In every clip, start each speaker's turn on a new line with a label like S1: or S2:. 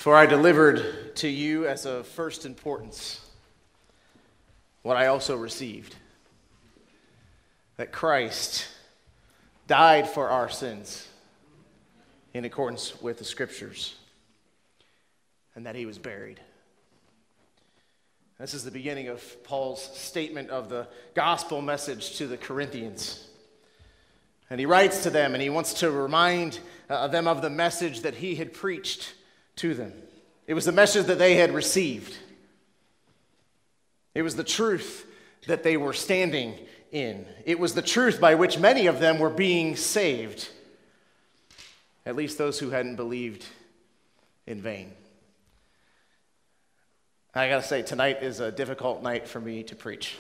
S1: For I delivered to you as of first importance what I also received, that Christ died for our sins in accordance with the Scriptures, and that he was buried. This is the beginning of Paul's statement of the gospel message to the Corinthians. And he writes to them, and he wants to remind them of the message that he had preached to them. It was the message that they had received. It was the truth that they were standing in. It was the truth by which many of them were being saved, at least those who hadn't believed in vain. I gotta say, tonight is a difficult night for me to preach.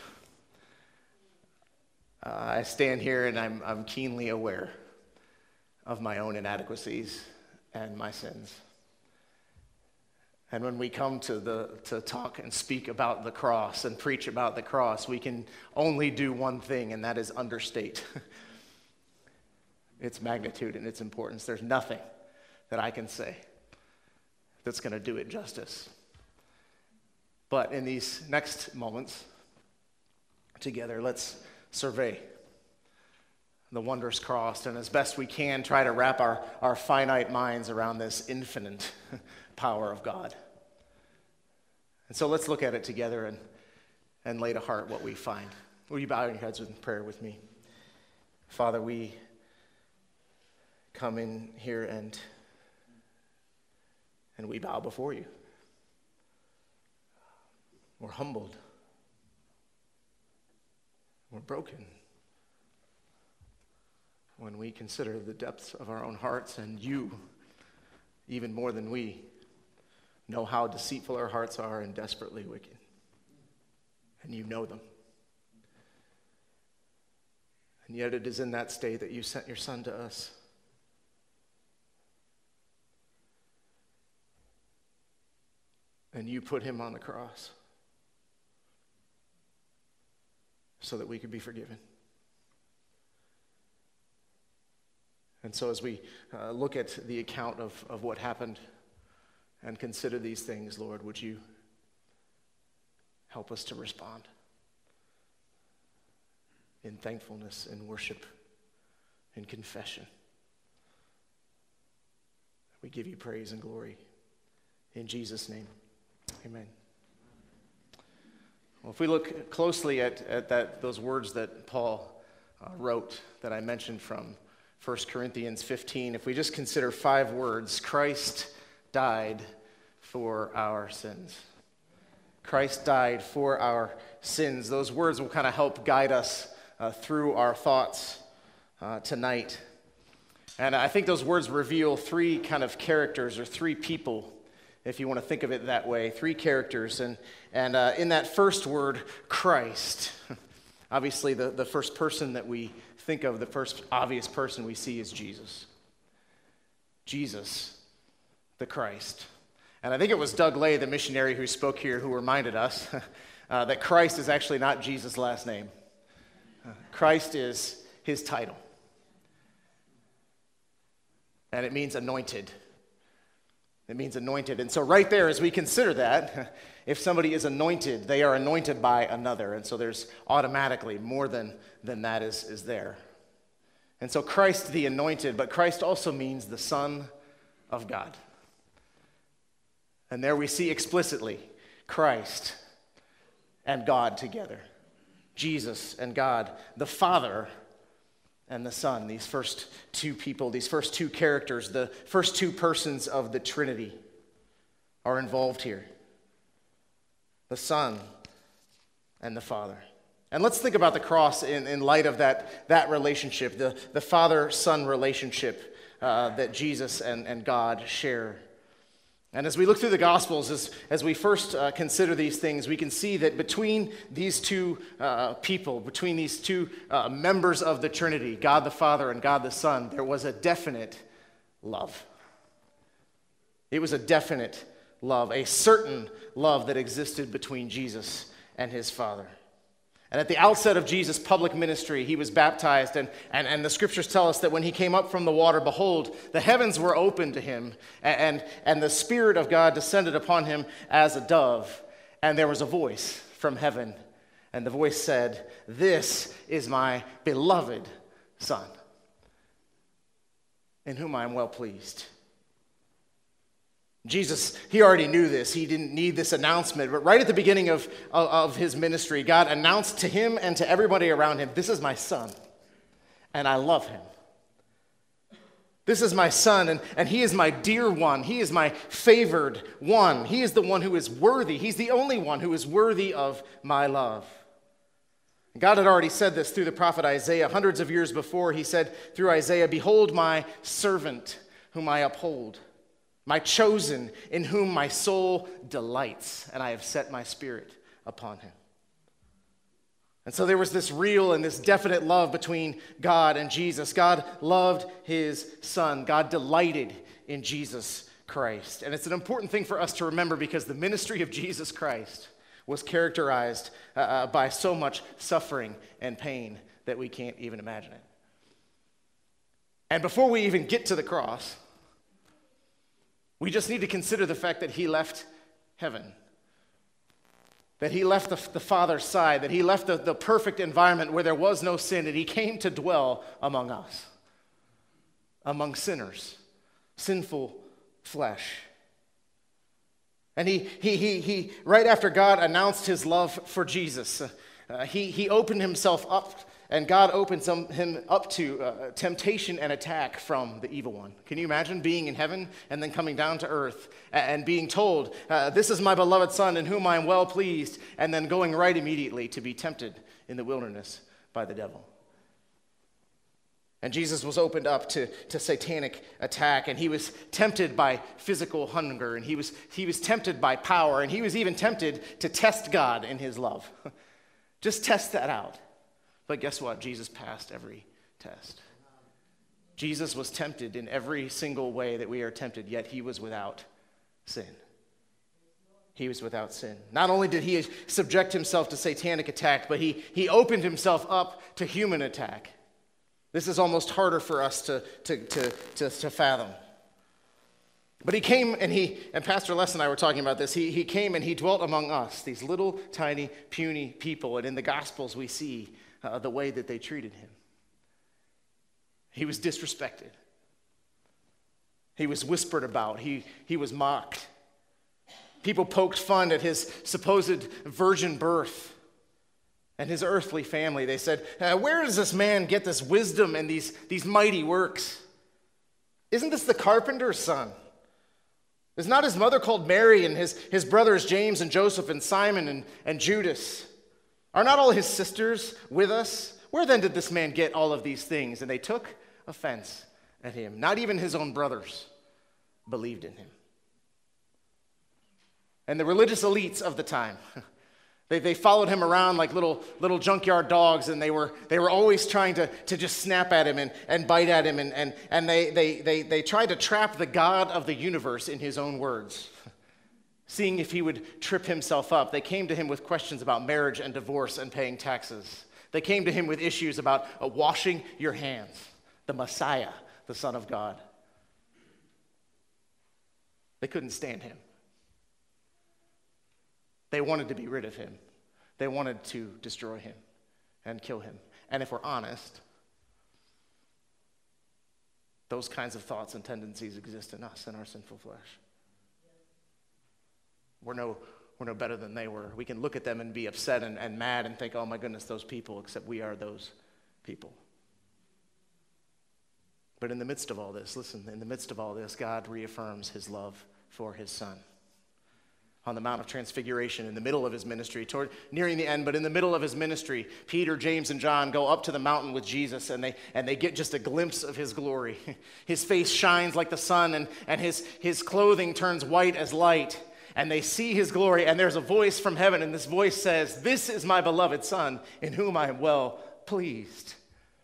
S1: I stand here and I'm keenly aware of my own inadequacies and my sins. And when we come to talk and speak about the cross and preach about the cross, we can only do one thing, and that is understate its magnitude and its importance. There's nothing that I can say that's going to do it justice. But in these next moments together, let's survey the wondrous cross, and as best we can, try to wrap our finite minds around this infinite power of God. And so let's look at it together and lay to heart what we find. Will you bow your heads in prayer with me? Father, we come in here and we bow before you. We're humbled. We're broken when we consider the depths of our own hearts, and you, even more than we, know how deceitful our hearts are and desperately wicked. And you know them. And yet it is in that state that you sent your Son to us. And you put him on the cross so that we could be forgiven. And so as we look at the account of what happened and consider these things, Lord, would you help us to respond in thankfulness, in worship, in confession. We give you praise and glory. In Jesus' name, amen. Well, if we look closely at those words that Paul wrote that I mentioned from 1 Corinthians 15, if we just consider 5 words, Christ died for our sins. Christ died for our sins. Those words will kind of help guide us through our thoughts tonight. And I think those words reveal 3 kind of characters, or 3 people, if you want to think of it that way, 3 characters. And in that first word, Christ, obviously the first person that we think of, the first obvious person we see is Jesus. Jesus, the Christ. And I think it was Doug Lay, the missionary who spoke here, who reminded us that Christ is actually not Jesus' last name. Christ is his title. And it means anointed. It means anointed. And so right there, as we consider that, if somebody is anointed, they are anointed by another. And so there's automatically more than that is there. And so Christ the anointed, but Christ also means the Son of God. And there we see explicitly Christ and God together. Jesus and God, the Father and the Son, these first 2 people, these first 2 characters, the first 2 persons of the Trinity are involved here. The Son and the Father. And let's think about the cross in light of that relationship, the Father-Son relationship that Jesus and God share. And as we look through the Gospels, as we first consider these things, we can see that between these 2 people, between these 2 members of the Trinity, God the Father and God the Son, there was a definite love. It was a definite love, a certain love that existed between Jesus and his Father. And at the outset of Jesus' public ministry, he was baptized, and the scriptures tell us that when he came up from the water, behold, the heavens were opened to him, and the Spirit of God descended upon him as a dove, and there was a voice from heaven, and the voice said, "This is my beloved Son, in whom I am well pleased." Jesus, he already knew this. He didn't need this announcement. But right at the beginning of his ministry, God announced to him and to everybody around him, "This is my Son, and I love him. This is my Son, and he is my dear one. He is my favored one. He is the one who is worthy. He's the only one who is worthy of my love." God had already said this through the prophet Isaiah. Hundreds of years before, he said through Isaiah, "Behold my servant, whom I uphold, my chosen, in whom my soul delights, and I have set my spirit upon him." And so there was this real and this definite love between God and Jesus. God loved his Son. God delighted in Jesus Christ. And it's an important thing for us to remember, because the ministry of Jesus Christ was characterized by so much suffering and pain that we can't even imagine it. And before we even get to the cross, we just need to consider the fact that he left heaven, that he left the Father's side, that he left the perfect environment where there was no sin, and he came to dwell among us, among sinners, sinful flesh. And he right after God announced his love for Jesus, he opened himself up, and God opens him up to temptation and attack from the evil one. Can you imagine being in heaven and then coming down to earth and being told, "This is my beloved Son in whom I am well pleased," and then going right immediately to be tempted in the wilderness by the devil? And Jesus was opened up to satanic attack, and he was tempted by physical hunger, and he was tempted by power, and he was even tempted to test God in his love. Just test that out. But guess what? Jesus passed every test. Jesus was tempted in every single way that we are tempted, yet he was without sin. He was without sin. Not only did he subject himself to satanic attack, but he opened himself up to human attack. This is almost harder for us to fathom. But he came, and Pastor Les and I were talking about this, he came and he dwelt among us, these little, tiny, puny people, and in the Gospels we see the way that they treated him. He was disrespected. He was whispered about. He was mocked. People poked fun at his supposed virgin birth and his earthly family. They said, "Where does this man get this wisdom and these mighty works? Isn't this the carpenter's son? Is not his mother called Mary, and his brothers James and Joseph and Simon and Judas? Are not all his sisters with us? Where then did this man get all of these things?" And they took offense at him. Not even his own brothers believed in him. And the religious elites of the time, they followed him around like little junkyard dogs, and they were always trying to just snap at him and bite at him, and they tried to trap the God of the universe in his own words, seeing if he would trip himself up. They came to him with questions about marriage and divorce and paying taxes. They came to him with issues about washing your hands, the Messiah, the Son of God. They couldn't stand him. They wanted to be rid of him. They wanted to destroy him and kill him. And if we're honest, those kinds of thoughts and tendencies exist in us, in our sinful flesh. We're no better than they were. We can look at them and be upset and mad and think, "Oh my goodness, those people," except we are those people. But in the midst of all this, listen, in the midst of all this, God reaffirms his love for his Son. On the Mount of Transfiguration, in the middle of his ministry, nearing the end, but in the middle of his ministry, Peter, James, and John go up to the mountain with Jesus, and they get just a glimpse of his glory. His face shines like the sun, and his clothing turns white as light, and they see his glory, and there's a voice from heaven, and this voice says, "This is my beloved Son, in whom I am well pleased.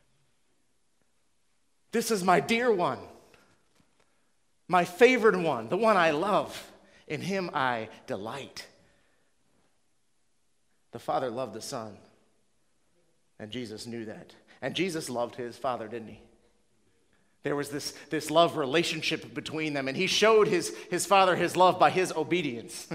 S1: This is my dear one, my favored one, the one I love. In him I delight." The Father loved the Son And Jesus knew that. And Jesus loved his Father, didn't he? There was this love relationship between them, and he showed his Father his love by his obedience.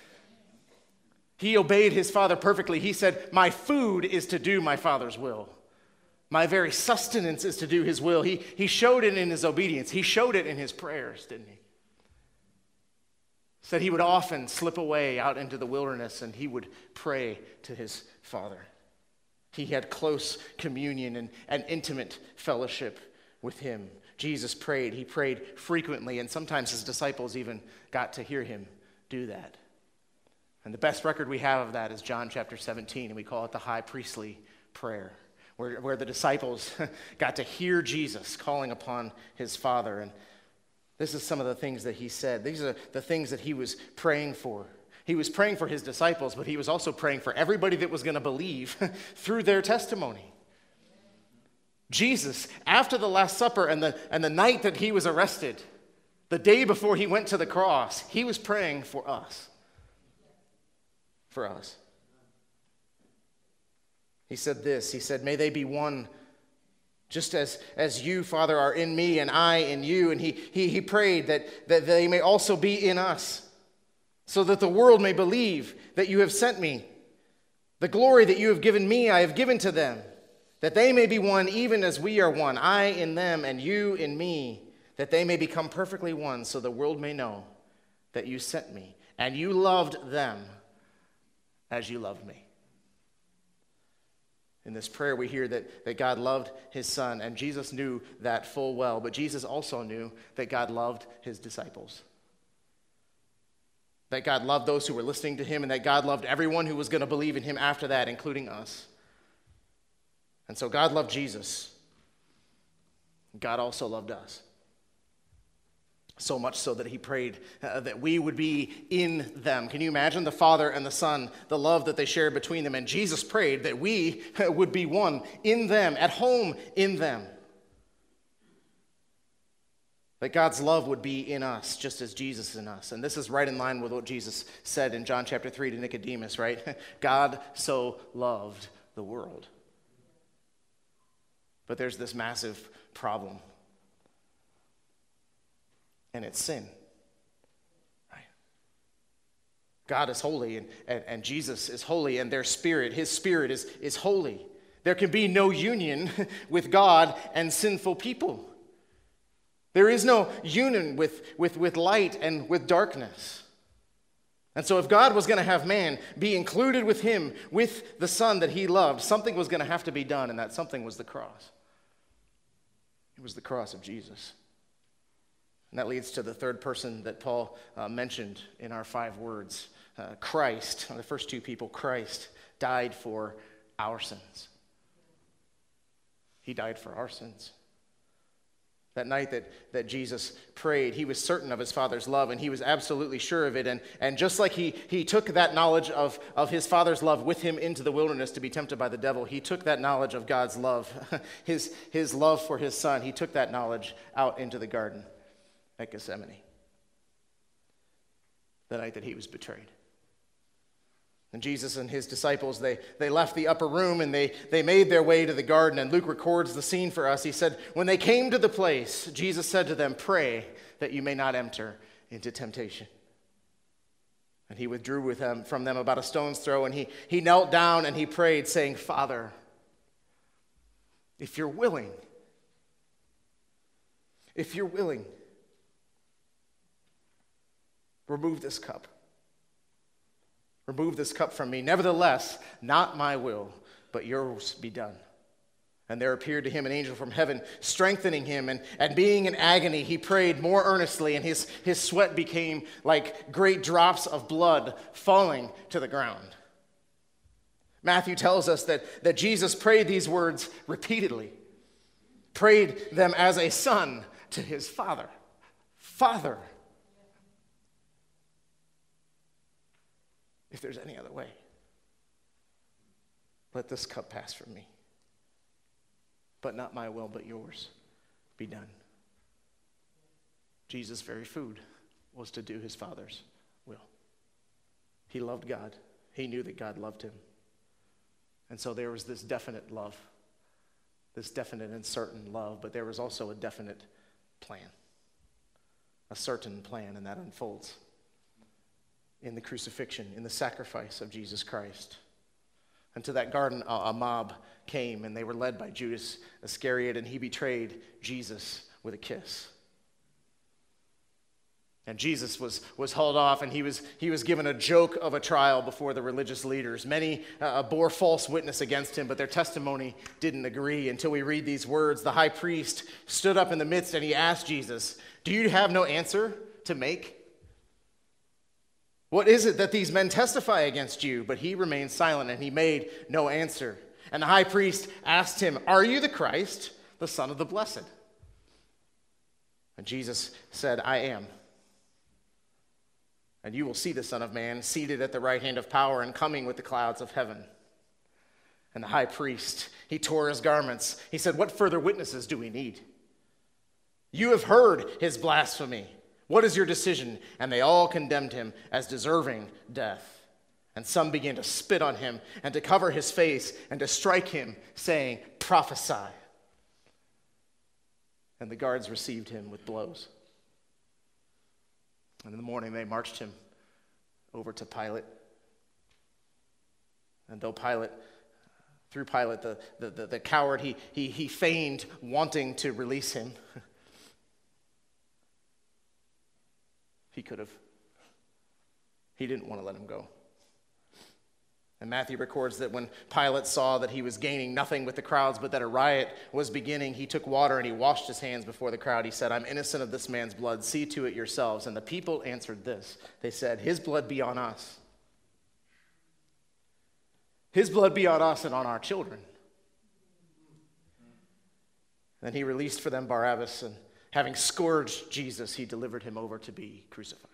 S1: He obeyed his Father perfectly. He said, my food is to do my Father's will. My very sustenance is to do his will. He showed it in his obedience. He showed it in his prayers, didn't he? Said he would often slip away out into the wilderness and he would pray to his Father. He had close communion and intimate fellowship with him. Jesus prayed. He prayed frequently, and sometimes his disciples even got to hear him do that. And the best record we have of that is John chapter 17, and we call it the high priestly prayer, where the disciples got to hear Jesus calling upon his Father. And this is some of the things that he said. These are the things that he was praying for. He was praying for his disciples, but he was also praying for everybody that was going to believe through their testimony. Jesus, after the Last Supper and the night that he was arrested, the day before he went to the cross, he was praying for us. For us. He said this, he said, may they be one just as you, Father, are in me and I in you. And he prayed that they may also be in us, so that the world may believe that you have sent me. The glory that you have given me, I have given to them, that they may be one even as we are one, I in them and you in me, that they may become perfectly one, so the world may know that you sent me, and you loved them as you loved me. In this prayer, we hear that God loved his Son, and Jesus knew that full well, but Jesus also knew that God loved his disciples. That God loved those who were listening to him, and that God loved everyone who was going to believe in him after that, including us. And so God loved Jesus. God also loved us. So much so that he prayed that we would be in them. Can you imagine the Father and the Son, the love that they shared between them? And Jesus prayed that we would be one in them, at home in them. That God's love would be in us, just as Jesus is in us. And this is right in line with what Jesus said in John chapter 3 to Nicodemus, right? God so loved the world. But there's this massive problem. And it's sin. Right? God is holy, and Jesus is holy, and their spirit, his spirit is holy. There can be no union with God and sinful people. There is no union with light and with darkness. And so if God was going to have man be included with him, with the Son that he loved, something was going to have to be done, and that something was the cross. It was the cross of Jesus. And that leads to the third person that Paul mentioned in our 5 words. Christ, the first 2 people, Christ died for our sins. He died for our sins. That night that Jesus prayed, he was certain of his Father's love, and he was absolutely sure of it. And just like he took that knowledge of his Father's love with him into the wilderness to be tempted by the devil, he took that knowledge of God's love, his love for his Son, he took that knowledge out into the garden at Gethsemane, the night that he was betrayed. And Jesus and his disciples, they left the upper room and they made their way to the garden. And Luke records the scene for us. He said, when they came to the place, Jesus said to them, pray that you may not enter into temptation. And he withdrew from them about a stone's throw, and he knelt down and he prayed, saying, Father, if you're willing, remove this cup. Remove this cup from me. Nevertheless, not my will, but yours be done. And there appeared to him an angel from heaven, strengthening him. And being in agony, he prayed more earnestly, and his sweat became like great drops of blood falling to the ground. Matthew tells us that Jesus prayed these words repeatedly, prayed them as a son to his Father. Father, if there's any other way, let this cup pass from me. But not my will, but yours be done. Jesus' very food was to do his Father's will. He loved God. He knew that God loved him. And so there was this definite love, this definite and certain love, but there was also a definite plan, a certain plan, and that unfolds in the crucifixion, in the sacrifice of Jesus Christ. And to that garden, a mob came, and they were led by Judas Iscariot, and he betrayed Jesus with a kiss. And Jesus was hauled off, and he was given a joke of a trial before the religious leaders. Many bore false witness against him, but their testimony didn't agree until we read these words. The high priest stood up in the midst, and he asked Jesus, "Do you have no answer to make? What is it that these men testify against you?" But he remained silent, and he made no answer. And the high priest asked him, "Are you the Christ, the Son of the Blessed?" And Jesus said, "I am. And you will see the Son of Man seated at the right hand of power and coming with the clouds of heaven." And the high priest, he tore his garments. He said, "What further witnesses do we need? You have heard his blasphemy. What is your decision?" And they all condemned him as deserving death. And some began to spit on him and to cover his face and to strike him, saying, "Prophesy." And the guards received him with blows. And in the morning they marched him over to Pilate. And though through Pilate, the coward, he feigned wanting to release him. He could have. He didn't want to let him go. And Matthew records that when Pilate saw that he was gaining nothing with the crowds, but that a riot was beginning, he took water and he washed his hands before the crowd. He said, "I'm innocent of this man's blood. See to it yourselves." And the people answered this. They said, "His blood be on us. His blood be on us and on our children." Then he released for them Barabbas, and having scourged Jesus, he delivered him over to be crucified.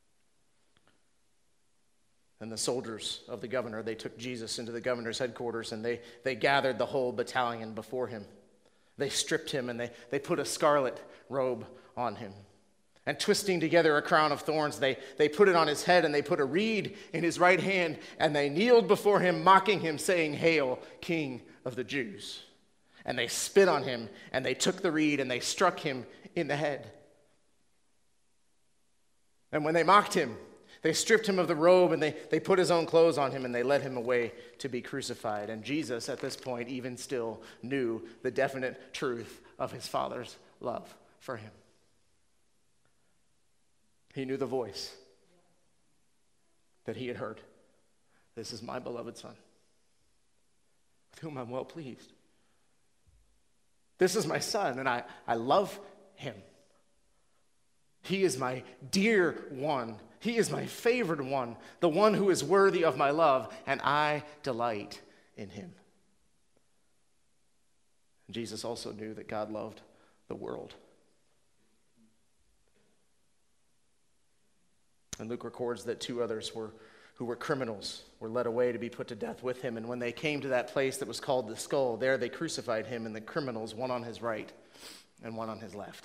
S1: And the soldiers of the governor, they took Jesus into the governor's headquarters, and they gathered the whole battalion before him. They stripped him, and they put a scarlet robe on him. And twisting together a crown of thorns, they put it on his head, and they put a reed in his right hand, and they kneeled before him, mocking him, saying, "Hail, King of the Jews." And they spit on him, and they took the reed, and they struck him in the head. And when they mocked him, they stripped him of the robe, and they put his own clothes on him, and they led him away to be crucified. And Jesus, at this point, even still knew the definite truth of his Father's love for him. He knew the voice that he had heard. "This is my beloved Son, with whom I'm well pleased. This is my Son, and I love him. He is my dear one. He is my favored one, the one who is worthy of my love, and I delight in him." Jesus also knew that God loved the world. And Luke records that two others who were criminals were led away to be put to death with him. And when they came to that place that was called the Skull, there they crucified him and the criminals, one on his right and one on his left.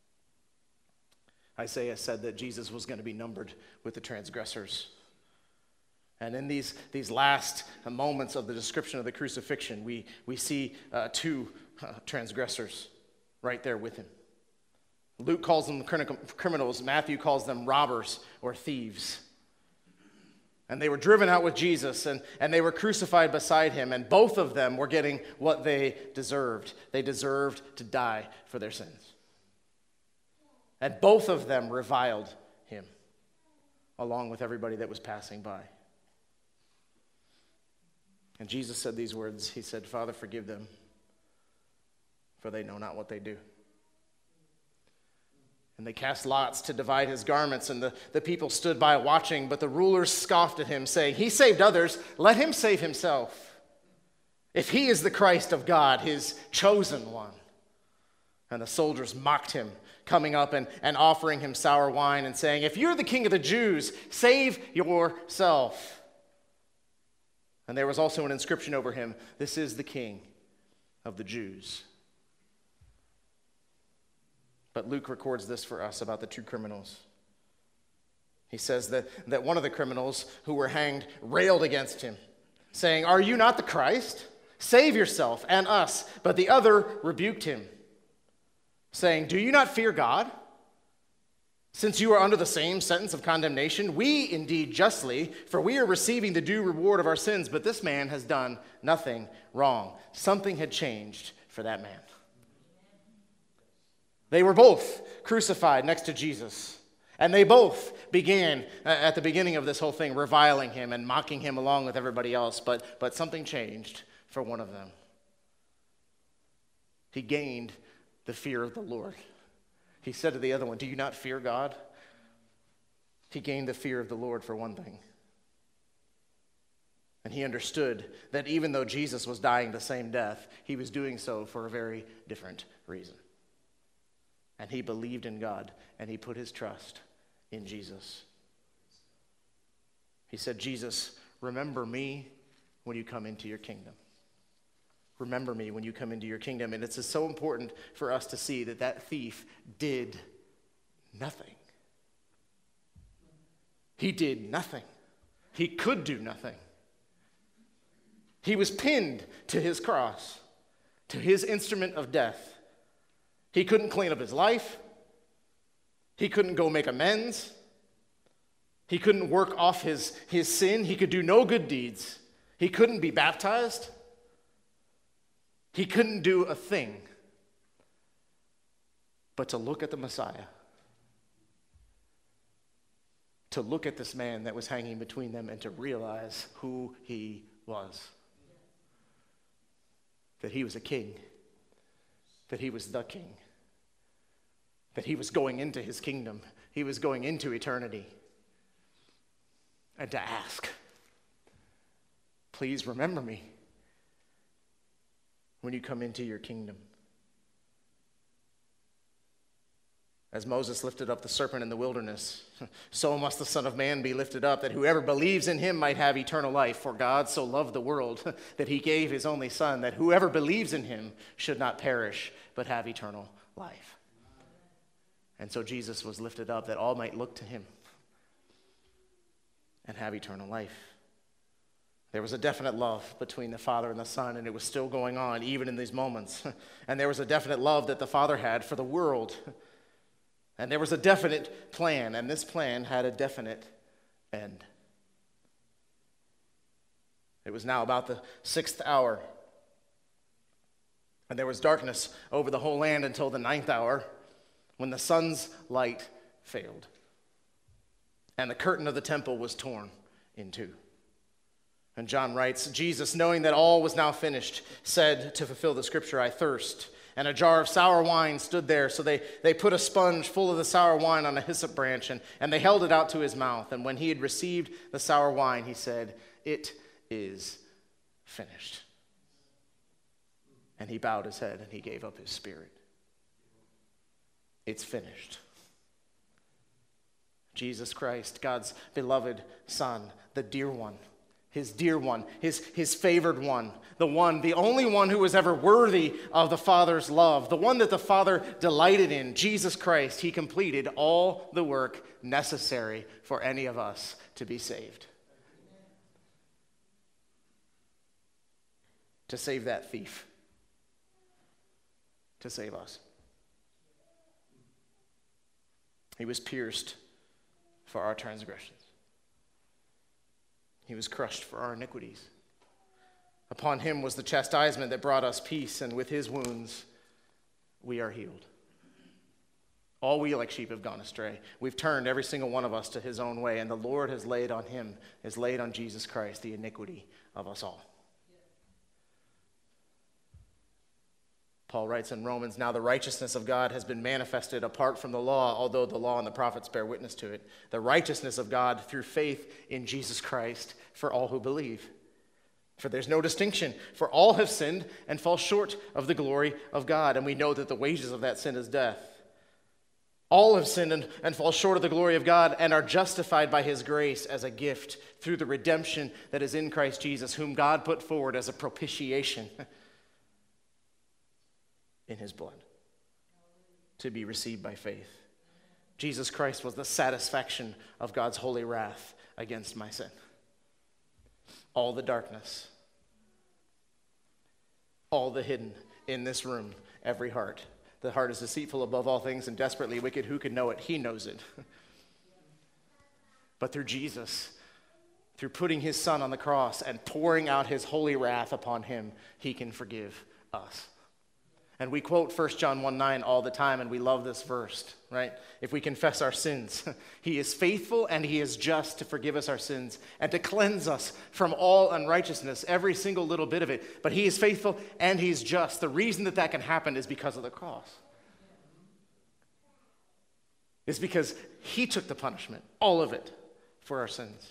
S1: Isaiah said that Jesus was going to be numbered with the transgressors. And in these last moments of the description of the crucifixion, we see two transgressors right there with him. Luke calls them criminals. Matthew calls them robbers or thieves. And they were driven out with Jesus, and they were crucified beside him, and both of them were getting what they deserved. They deserved to die for their sins. And both of them reviled him, along with everybody that was passing by. And Jesus said these words. He said, "Father, forgive them, for they know not what they do." And they cast lots to divide his garments, and the people stood by watching, but the rulers scoffed at him, saying, "He saved others, let him save himself, if he is the Christ of God, his chosen one." And the soldiers mocked him, coming up and offering him sour wine and saying, "If you're the king of the Jews, save yourself." And there was also an inscription over him, "This is the King of the Jews." But Luke records this for us about the two criminals. He says that one of the criminals who were hanged railed against him, saying, "Are you not the Christ? Save yourself and us." But the other rebuked him, saying, "Do you not fear God, since you are under the same sentence of condemnation? We indeed justly, for we are receiving the due reward of our sins, but this man has done nothing wrong." Something had changed for that man. They were both crucified next to Jesus, and they both began, at the beginning of this whole thing, reviling him and mocking him along with everybody else, but something changed for one of them. He gained the fear of the Lord. He said to the other one, "Do you not fear God?" He gained the fear of the Lord for one thing. And he understood that even though Jesus was dying the same death, he was doing so for a very different reason. And he believed in God, and he put his trust in Jesus. He said, "Jesus, remember me when you come into your kingdom." Remember me when you come into your kingdom. And it's so important for us to see that that thief did nothing. He did nothing. He could do nothing. He was pinned to his cross, to his instrument of death. He couldn't clean up his life. He couldn't go make amends. He couldn't work off his sin. He could do no good deeds. He couldn't be baptized. He couldn't do a thing but to look at the Messiah, to look at this man that was hanging between them and to realize who he was. That he was a king, that he was the king, that he was going into his kingdom, he was going into eternity, and to ask, "Please remember me when you come into your kingdom." As Moses lifted up the serpent in the wilderness, so must the Son of Man be lifted up, that whoever believes in him might have eternal life. For God so loved the world that he gave his only Son, that whoever believes in him should not perish, but have eternal life. And so Jesus was lifted up that all might look to him and have eternal life. There was a definite love between the Father and the Son, and it was still going on even in these moments. And there was a definite love that the Father had for the world. And there was a definite plan, and this plan had a definite end. It was now about the 6th hour, and there was darkness over the whole land until the 9th hour, when the sun's light failed, and the curtain of the temple was torn in two. And John writes, "Jesus, knowing that all was now finished, said to fulfill the scripture, 'I thirst.' And a jar of sour wine stood there. So they put a sponge full of the sour wine on a hyssop branch, and they held it out to his mouth. And when he had received the sour wine, he said, 'It is finished.' And he bowed his head and he gave up his spirit." It's finished. Jesus Christ, God's beloved Son, the dear one, his dear one, his favored one, the only one who was ever worthy of the Father's love, the one that the Father delighted in, Jesus Christ, he completed all the work necessary for any of us to be saved. To save that thief. To save us. He was pierced for our transgressions. He was crushed for our iniquities. Upon him was the chastisement that brought us peace, and with his wounds we are healed. All we like sheep have gone astray. We've turned, every single one of us, to his own way, and the Lord has laid on Jesus Christ, the iniquity of us all. Paul writes in Romans, "Now the righteousness of God has been manifested apart from the law, although the law and the prophets bear witness to it. The righteousness of God through faith in Jesus Christ for all who believe. For there's no distinction, for all have sinned and fall short of the glory of God." And we know that the wages of that sin is death. All have sinned and fall short of the glory of God and are justified by his grace as a gift through the redemption that is in Christ Jesus, whom God put forward as a propitiation in his blood to be received by faith. Jesus Christ was the satisfaction of God's holy wrath against my sin. all the darkness, all the hidden in this room, every heart. The heart is deceitful above all things and desperately wicked. Who can know it? He knows it. But through Jesus, through putting his son on the cross and pouring out his holy wrath upon him, he can forgive us. And we quote 1 John 1:9 all the time, and we love this verse, right? If we confess our sins, he is faithful and he is just to forgive us our sins and to cleanse us from all unrighteousness, every single little bit of it. But he is faithful and he's just. The reason that can happen is because of the cross. It's because he took the punishment, all of it, for our sins,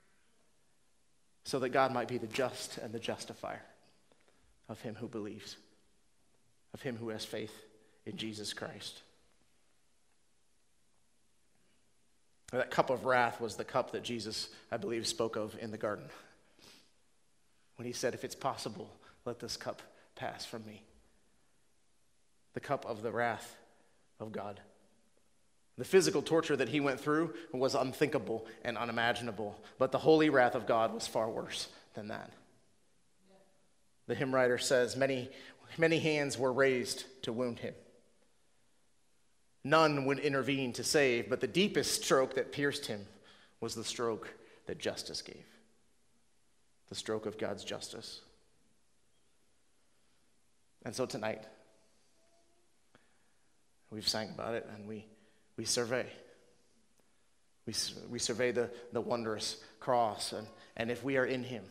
S1: so that God might be the just and the justifier of him who believes, of him who has faith in Jesus Christ. That cup of wrath was the cup that Jesus, I believe, spoke of in the garden when he said, if it's possible, let this cup pass from me. The cup of the wrath of God. The physical torture that he went through was unthinkable and unimaginable, but the holy wrath of God was far worse than that. The hymn writer says, many hands were raised to wound him. None would intervene to save, but the deepest stroke that pierced him was the stroke that justice gave. The stroke of God's justice. And so tonight, we've sang about it, and we survey. We survey the wondrous cross, and if we are in him,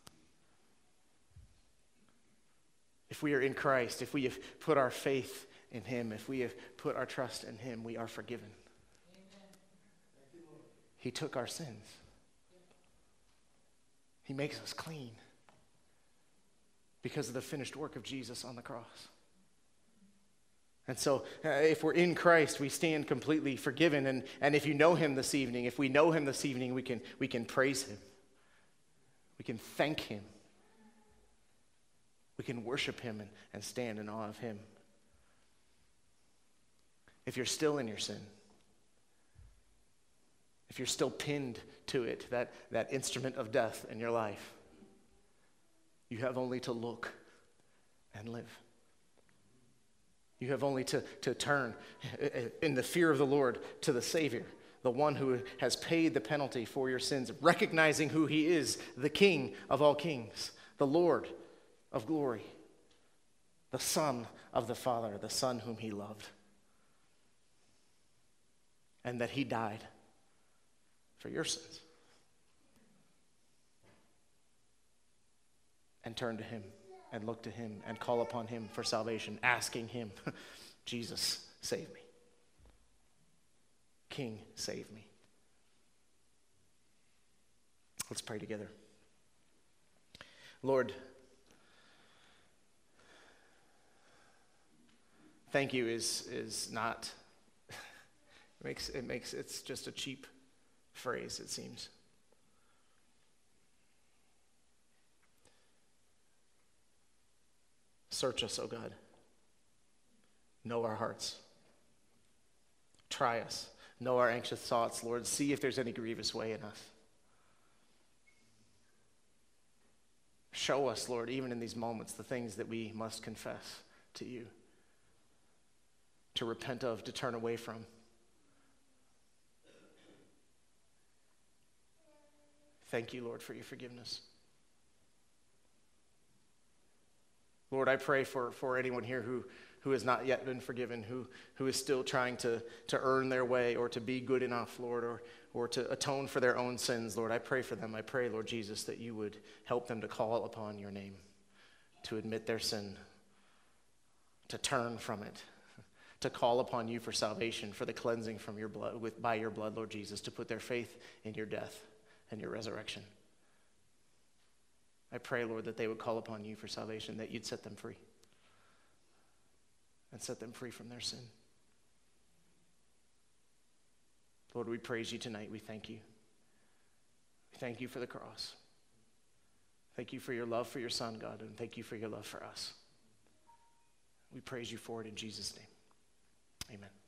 S1: if we are in Christ, if we have put our faith in him, if we have put our trust in him, we are forgiven. Amen. He took our sins. He makes us clean because of the finished work of Jesus on the cross. And so if we're in Christ, we stand completely forgiven. And if you know him this evening, if we know him this evening, we can praise him. We can thank him. We can worship him and stand in awe of him. If you're still in your sin, if you're still pinned to it, that instrument of death in your life, you have only to look and live. You have only to turn in the fear of the Lord to the Savior, the one who has paid the penalty for your sins, recognizing who he is, the King of all kings, the Lord of glory, the Son of the Father, the Son whom he loved, and that he died for your sins. And turn to him and look to him and call upon him for salvation, asking him, Jesus, save me. King, save me. Let's pray together. Lord, thank you is not, it's just a cheap phrase, it seems. Search us, O God. Know our hearts. Try us. Know our anxious thoughts, Lord. See if there's any grievous way in us. Show us, Lord, even in these moments, the things that we must confess to you, to repent of, to turn away from. Thank you, Lord, for your forgiveness. Lord, I pray for anyone here who has not yet been forgiven, who is still trying to earn their way or to be good enough, Lord, or to atone for their own sins. Lord, I pray for them. I pray, Lord Jesus, that you would help them to call upon your name, to admit their sin, to turn from it, to call upon you for salvation, for the cleansing from your blood, by your blood, Lord Jesus, to put their faith in your death and your resurrection. I pray, Lord, that they would call upon you for salvation, that you'd set them free and set them free from their sin. Lord, we praise you tonight. We thank you. We thank you for the cross. Thank you for your love for your Son, God, and thank you for your love for us. We praise you for it in Jesus' name. Amen.